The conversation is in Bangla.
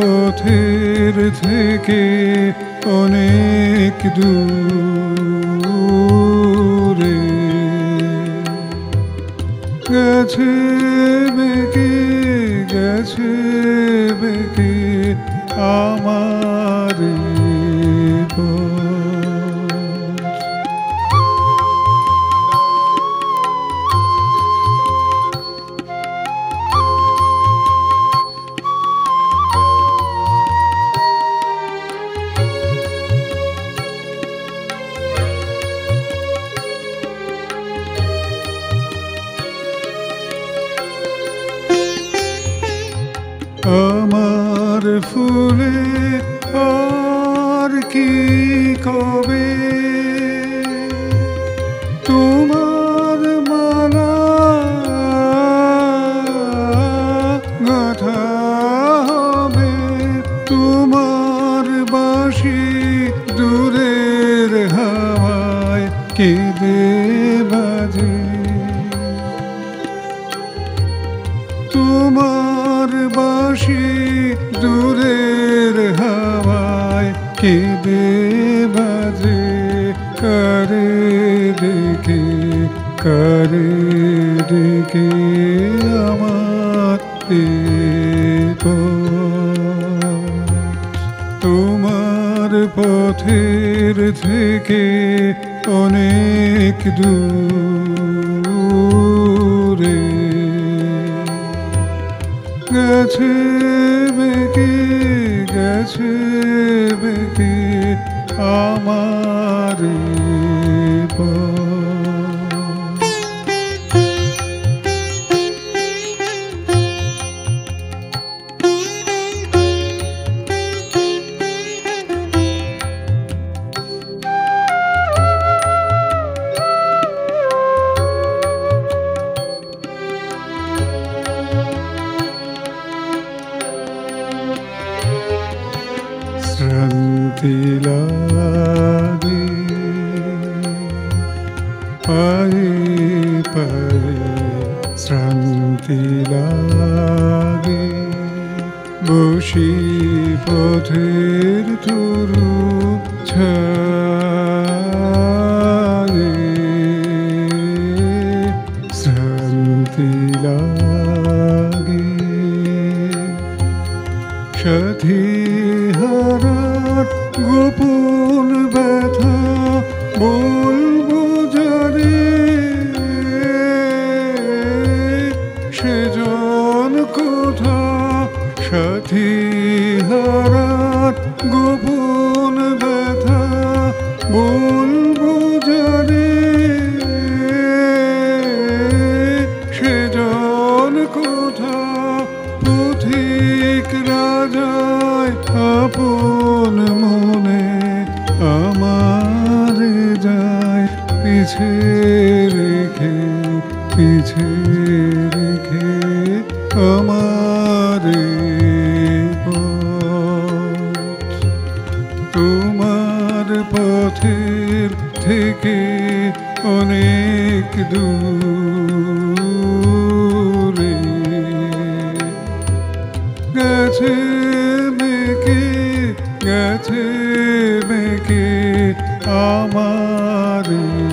পথের থেকে অনেক দূরে গেছে বেঁকে গেছে বেঁকে আমার পথ। আমার ফুলে আর কি কবে তোমার মালা গাঁথা হবে, তোমার বাঁশি দূরের হাওয়ায় কেঁদে বাজে, তোমার বাঁশি দূরের হাওয়ায় কেঁদে বাজে, কারে ডেকে আমার তোমার পথের থেকে অনেক দূরে গেছে বেঁকে গেছে বেঁকে আমার পথ। শ্রান্তি লাগে পায়ে পায়ে, শ্রান্তি লাগে বসি পথের তরু ছায়ে, শ্রান্তি লাগে সাথী হারার গোপন ব্যথা বলবো যারে, সেজন কোথা সাথী হারার গোপন ব্যথা বলবো যারে, সেজন কোথা পথিক রাজায় আপন মনে আমার যায় পিছে রেখে আমার পথ। তোমার পথের থেকে অনেক দূরে গেছে বেঁকে আমার